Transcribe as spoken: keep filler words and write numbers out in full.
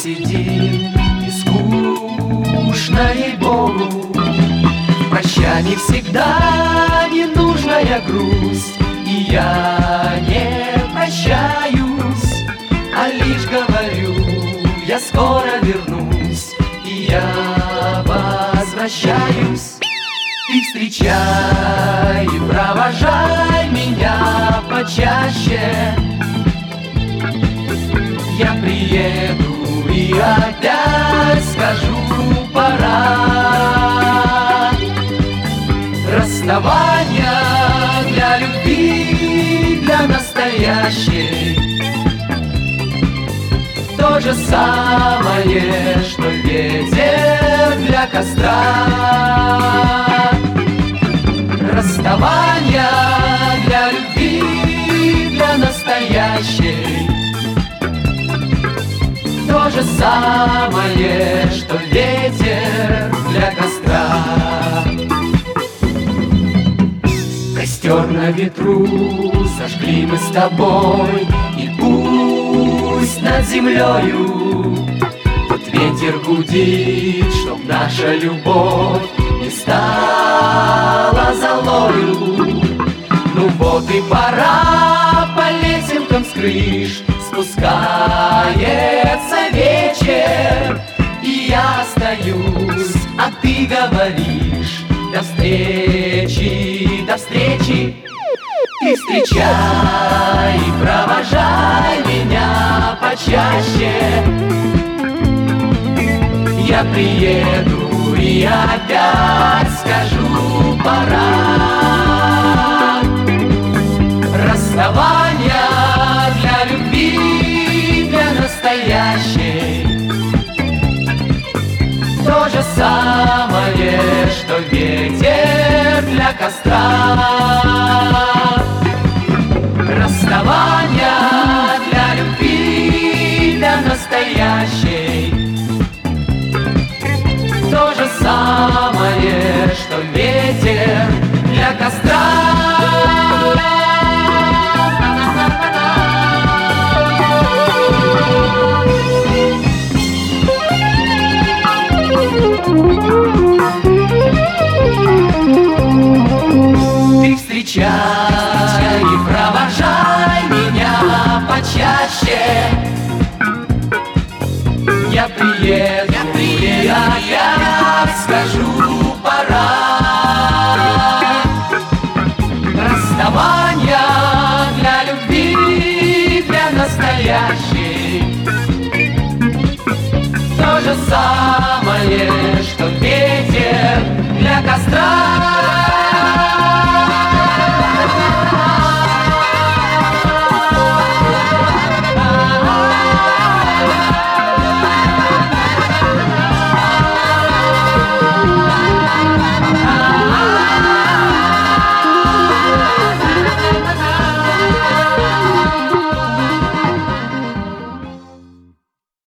сидим, и скучно, ей-богу. В прощании всегда ненужная грусть, и я не прощаюсь, а лишь говорю: я скоро вернусь, и я возвращаюсь. Ты встречай и провожай меня почаще. Я приеду и опять скажу: пора. Расставание для любви, для настоящей, то же самое, что ветер для костра. Расставание для любви, для настоящей, то же самое, что ветер для костра. Костер на ветру зажгли мы с тобой, и пусть над землею тот ветер гудит, чтоб наша любовь не стала золою. Ну вот и пора, по лесенкам с крыш спускается вечер, и я остаюсь, а ты говоришь: до встречи, до встречи. И встречай, и провожай меня почаще. Я приеду и опять скажу: пора. Расставание для любви, для настоящей, то же самое, что ветер для костра. Расставание для любви, для настоящей, то же самое, что ветер для костра. Ты встречай и провожай меня почаще. Я приеду, я приеду, я скажу: пора. Расставание для любви, для настоящей, то же самое, что ветер для костра.